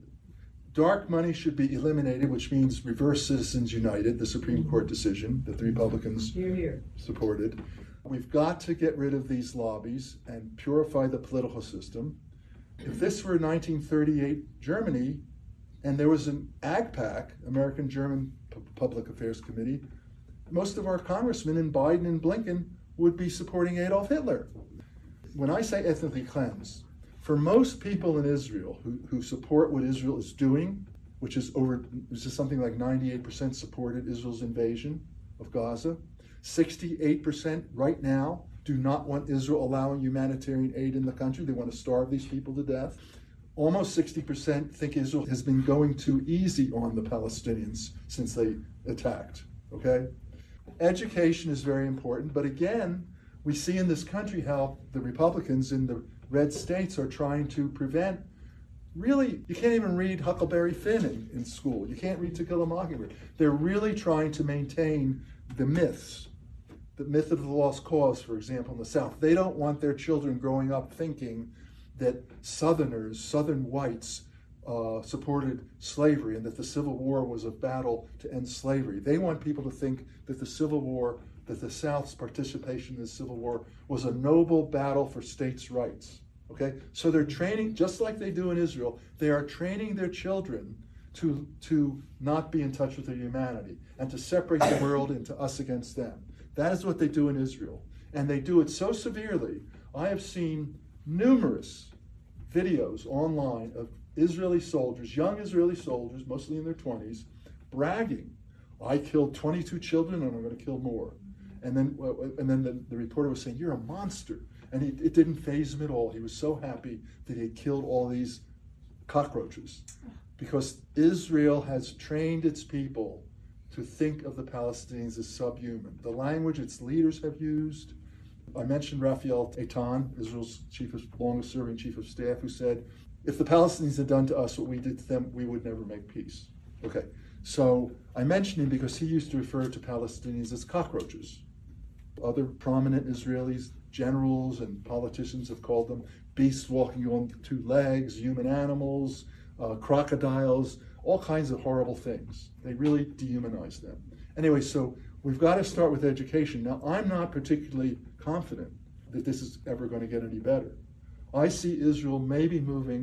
dark money should be eliminated, which means reverse Citizens United, the Supreme Court decision that the Republicans Here, here. supported. We've got to get rid of these lobbies and purify the political system. If this were nineteen thirty-eight Germany, and there was an AgPAC, American German P- Public Affairs Committee, most of our congressmen in Biden and Blinken would be supporting Adolf Hitler. When I say ethnically cleanse, for most people in Israel who, who support what Israel is doing, which is over, this is something like ninety-eight percent supported Israel's invasion of Gaza, sixty-eight percent right now do not want Israel allowing humanitarian aid in the country. They want to starve these people to death. Almost sixty percent think Israel has been going too easy on the Palestinians since they attacked, okay? Education is very important, but again, we see in this country how the Republicans in the red states are trying to prevent, really, you can't even read Huckleberry Finn in, in school. You can't read To Kill a Mockingbird. They're really trying to maintain the myths, the myth of the lost cause, for example, in the South. They don't want their children growing up thinking that Southerners, Southern whites, uh, supported slavery and that the Civil War was a battle to end slavery. They want people to think that the Civil War, that the South's participation in the Civil War was a noble battle for states' rights. Okay? So they're training, just like they do in Israel, they are training their children to, to not be in touch with their humanity and to separate the world into us against them. That is what they do in Israel. And they do it so severely. I have seen numerous videos online of Israeli soldiers, young Israeli soldiers, mostly in their twenties, bragging, I killed twenty-two children and I'm going to kill more. And then and then the, the reporter was saying, you're a monster. And he, it didn't faze him at all. He was so happy that he had killed all these cockroaches. Because Israel has trained its people to think of the Palestinians as subhuman. The language its leaders have used. I mentioned Raphael Eitan, Israel's chief of, longest-serving chief of staff, who said, if the Palestinians had done to us what we did to them, we would never make peace. Okay, so I mentioned him because he used to refer to Palestinians as cockroaches. Other prominent Israelis, generals and politicians have called them beasts walking on two legs, human animals, uh, crocodiles, all kinds of horrible things. They really dehumanize them. Anyway, so we've got to start with education. Now, I'm not particularly confident that this is ever going to get any better. I see Israel maybe moving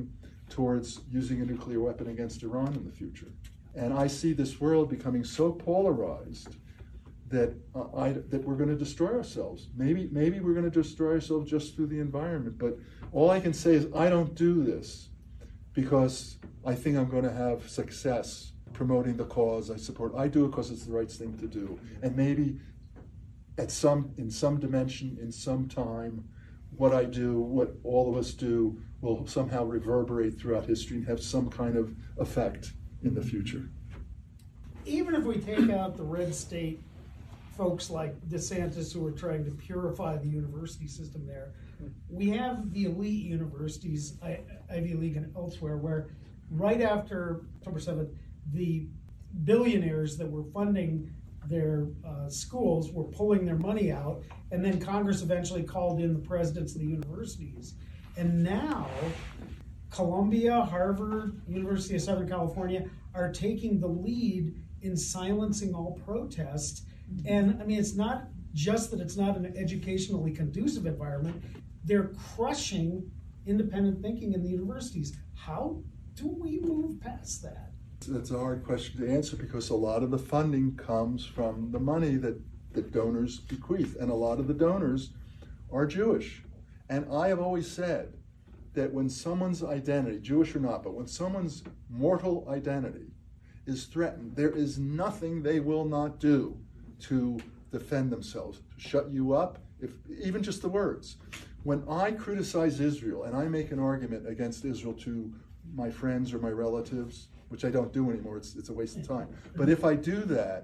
towards using a nuclear weapon against Iran in the future. And I see this world becoming so polarized that uh, I, that we're going to destroy ourselves. Maybe maybe we're going to destroy ourselves just through the environment. But all I can say is I don't do this because I think I'm going to have success promoting the cause I support. I do it because it's the right thing to do. And maybe at some in some dimension, in some time, what I do, what all of us do, will somehow reverberate throughout history and have some kind of effect in the future. Even if we take out the red state folks like DeSantis who are trying to purify the university system there, we have the elite universities, Ivy League and elsewhere, where right after October seventh, the billionaires that were funding their uh, schools were pulling their money out, and then Congress eventually called in the presidents of the universities. And now Columbia, Harvard, University of Southern California are taking the lead in silencing all protest. And I mean, it's not just that it's not an educationally conducive environment, they're crushing independent thinking in the universities. How do we move past that? That's a hard question to answer because a lot of the funding comes from the money that, that donors bequeath, and a lot of the donors are Jewish. And I have always said that when someone's identity, Jewish or not, but when someone's mortal identity is threatened, there is nothing they will not do to defend themselves, to shut you up, if even just the words. When I criticize Israel and I make an argument against Israel to my friends or my relatives, which I don't do anymore, it's, it's a waste of time. But if I do that,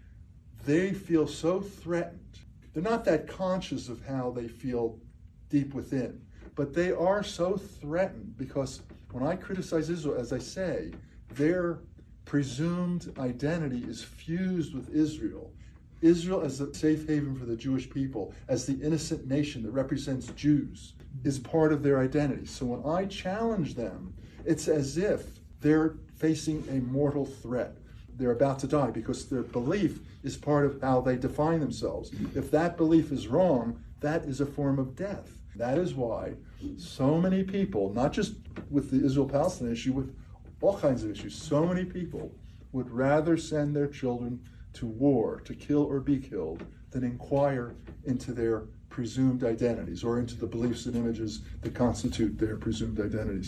they feel so threatened. They're not that conscious of how they feel deep within, but they are so threatened because when I criticize Israel, as I say, their presumed identity is fused with Israel. Israel as a safe haven for the Jewish people, as the innocent nation that represents Jews, is part of their identity. So when I challenge them, it's as if they're facing a mortal threat. They're about to die because their belief is part of how they define themselves. If that belief is wrong, that is a form of death. That is why so many people, not just with the Israel-Palestine issue, with all kinds of issues, so many people would rather send their children to war, to kill or be killed, than inquire into their presumed identities or into the beliefs and images that constitute their presumed identities.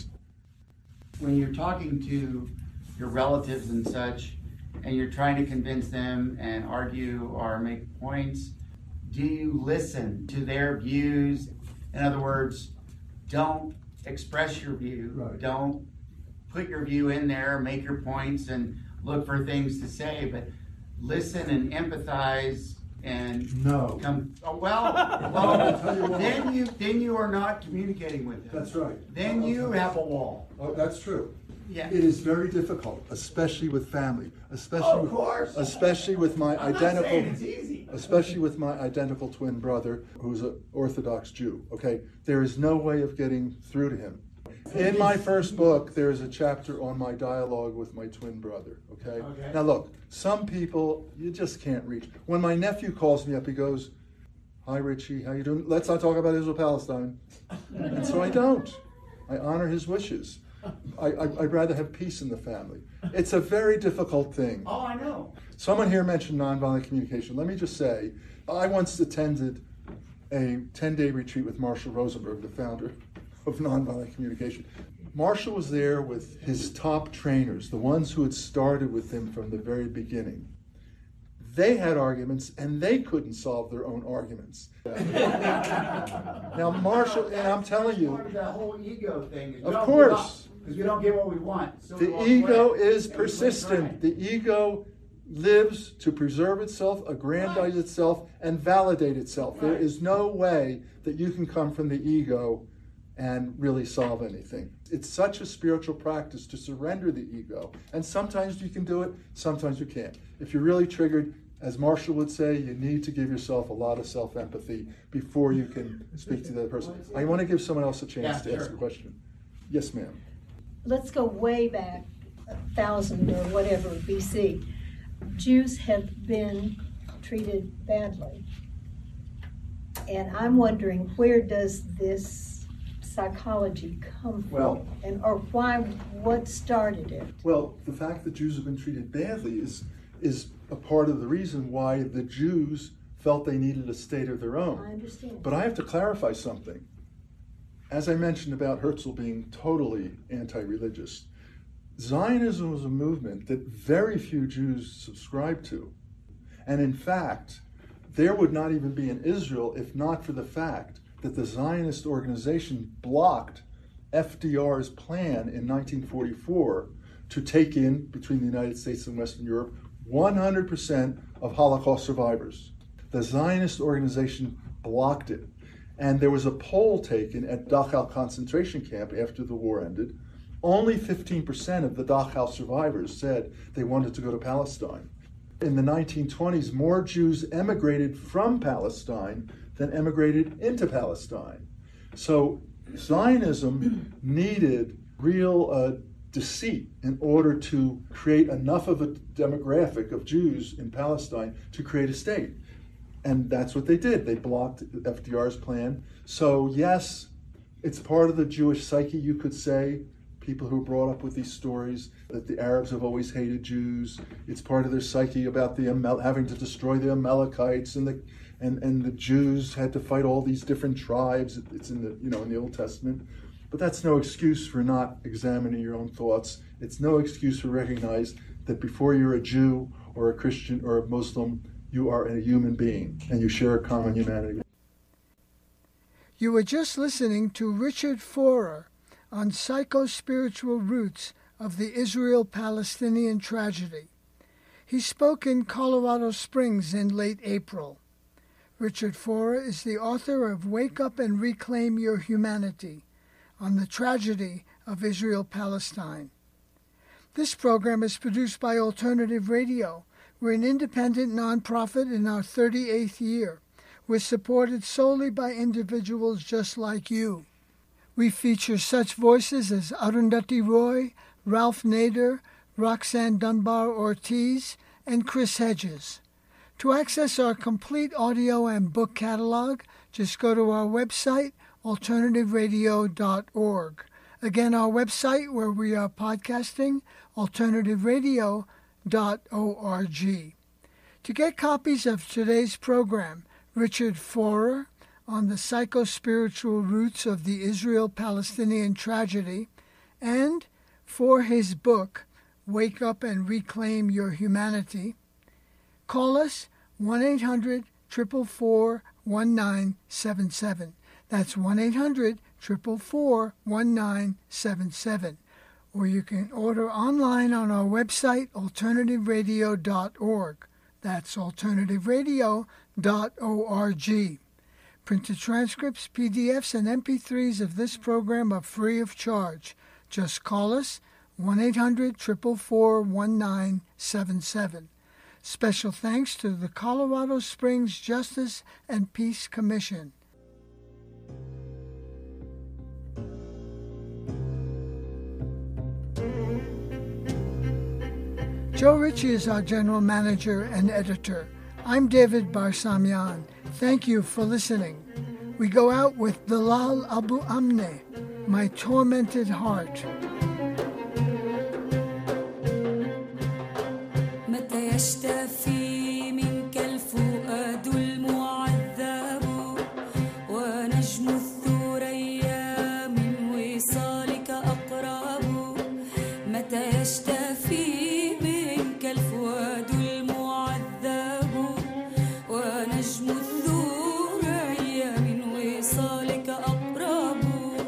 When you're talking to your relatives and such, and you're trying to convince them and argue or make points, do you listen to their views? In other words, don't express your view. Right. Don't put your view in there, make your points, and look for things to say, but listen and empathize and No. come. Oh, well, well then you then you are not communicating with them. That's right. Then you have a wall. Oh, that's true. Yeah. It is very difficult, especially with family, especially Oh, of with, course. especially with my I'm not identical, saying it's easy. especially with my identical twin brother, who's an Orthodox Jew. Okay, there is no way of getting through to him. In my first book, there is a chapter on my dialogue with my twin brother. Okay. Okay. Now look, some people you just can't reach. When my nephew calls me up, he goes, "Hi Richie, how you doing? Let's not talk about Israel-Palestine." And so I don't. I honor his wishes. I, I, I'd rather have peace in the family. It's a very difficult thing. Oh, I know. Someone here mentioned nonviolent communication. Let me just say, I once attended a ten-day retreat with Marshall Rosenberg, the founder of nonviolent communication. Marshall was there with his top trainers, the ones who had started with him from the very beginning. They had arguments, and they couldn't solve their own arguments. Now, Marshall, and I'm telling you, Part of that whole ego thing. Is we Of don't course. Because we don't get what we want. So we the walk ego away. is And we persistent. went right. The ego lives to preserve itself, aggrandize Right. itself, and validate itself. There Right. is no way that you can come from the ego and really solve anything. It's such a spiritual practice to surrender the ego. And sometimes you can do it, sometimes you can't. If you're really triggered, as Marshall would say, you need to give yourself a lot of self-empathy before you can speak to the other person. I want to give someone else a chance Yeah, to sure. ask a question. Yes, ma'am. Let's go way back, a thousand or whatever B C. Jews have been treated badly. And I'm wondering, where does this psychology come from? Well- and or why, what started it? Well, the fact that Jews have been treated badly is is a part of the reason why the Jews felt they needed a state of their own. I understand. But I have to clarify something. As I mentioned about Herzl being totally anti-religious, Zionism was a movement that very few Jews subscribed to. And in fact, there would not even be an Israel if not for the fact that the Zionist organization blocked F D R's plan in nineteen forty-four to take in, between the United States and Western Europe, one hundred percent of Holocaust survivors. The Zionist organization blocked it. And there was a poll taken at Dachau concentration camp after the war ended. Only fifteen percent of the Dachau survivors said they wanted to go to Palestine. In the nineteen twenties, more Jews emigrated from Palestine than emigrated into Palestine. So Zionism needed real uh, deceit in order to create enough of a demographic of Jews in Palestine to create a state. And that's what they did. They blocked F D R's plan. So yes, it's part of the Jewish psyche, you could say. People who are brought up with these stories that the Arabs have always hated Jews. It's part of their psyche about the Amel- having to destroy the Amalekites, and the and, and the Jews had to fight all these different tribes. It's in the you know in the Old Testament. But that's no excuse for not examining your own thoughts. It's no excuse for recognize that before you're a Jew or a Christian or a Muslim, you are a human being and you share a common humanity. You were just listening to Richard Forer on psycho-spiritual roots of the Israel-Palestinian tragedy. He spoke in Colorado Springs in late April. Richard Forer is the author of Wake Up and Reclaim Your Humanity on the tragedy of Israel-Palestine. This program is produced by Alternative Radio. We're an independent nonprofit in our thirty-eighth year. We're supported solely by individuals just like you. We feature such voices as Arundhati Roy, Ralph Nader, Roxanne Dunbar Ortiz, and Chris Hedges. To access our complete audio and book catalog, just go to our website, alternative radio dot org. Again, our website where we are podcasting, alternative radio dot org. To get copies of today's program, Richard Forer on the psycho-spiritual roots of the Israel-Palestinian tragedy, and for his book, Wake Up and Reclaim Your Humanity, call us one eight hundred, four four four, one nine seven seven. That's one eight hundred, four four four, one nine seven seven. Or you can order online on our website, alternative radio dot org. That's alternative radio dot org. Printed transcripts, P D Fs, and M P threes of this program are free of charge. Just call us, one eight hundred, four four four, one nine seven seven. Special thanks to the Colorado Springs Justice and Peace Commission. Joe Ritchie is our general manager and editor. I'm David Barsamian. Thank you for listening. We go out with Bilal Abu Amne, My Tormented Heart. متى يشتفي منك الفؤاد المعذب ونجم الثريا من وصالك أقرب متى يشتفي منك الفؤاد المعذب ونجم الثريا من وصالك أقرب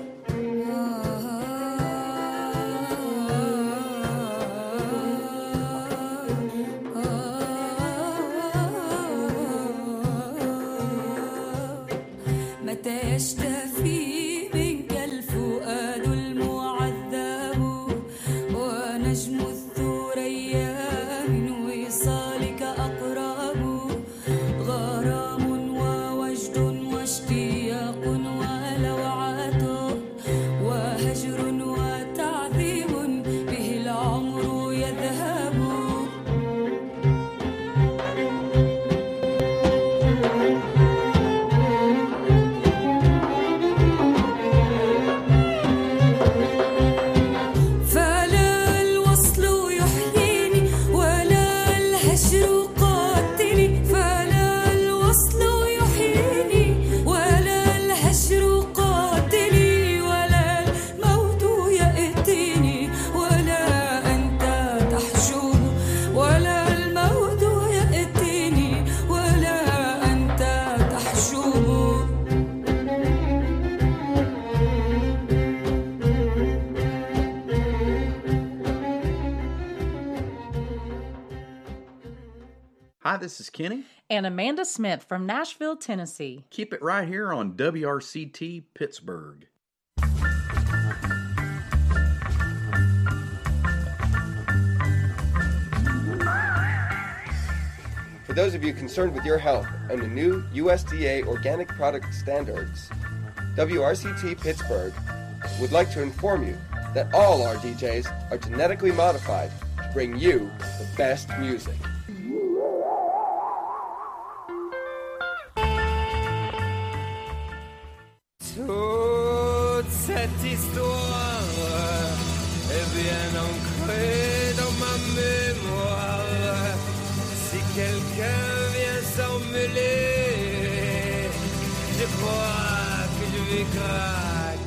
متى يشتفي منك الفؤاد المعذب ونجم الثريا من وصالك أقرب غرام ووجد واشتياق ولوعة وهجر وتعذيب به العمر يذهب Hi, this is Kenny. And Amanda Smith from Nashville, Tennessee. Keep it right here on W R C T Pittsburgh. For those of you concerned with your health and the new U S D A organic product standards, W R C T Pittsburgh would like to inform you that all our D Js are genetically modified to bring you the best music. Toute cette histoire est bien ancrée dans ma mémoire. Si quelqu'un vient s'en mêler, je crois que je vais craquer.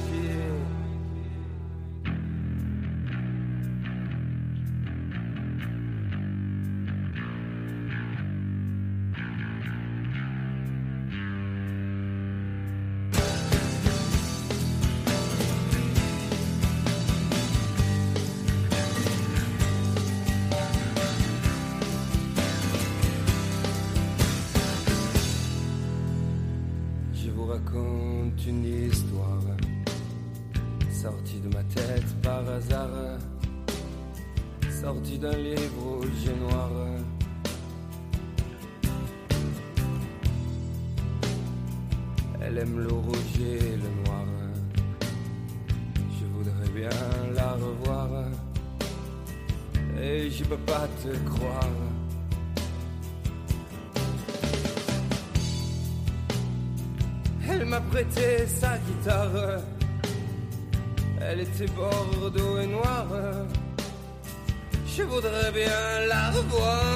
Une histoire sortie de ma tête par hasard, sortie d'un livre rouge et noir. Elle aime le rouge et le noir. Je voudrais bien la revoir et je peux pas te croire. Elle m'a prêté sa guitare, elle était bordeaux et noire. Je voudrais bien la revoir.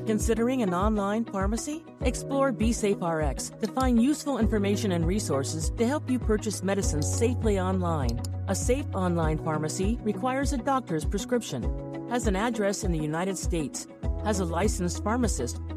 Considering an online pharmacy? Explore BeSafeRx to find useful information and resources to help you purchase medicines safely online. A safe online pharmacy requires a doctor's prescription, has an address in the United States, has a licensed pharmacist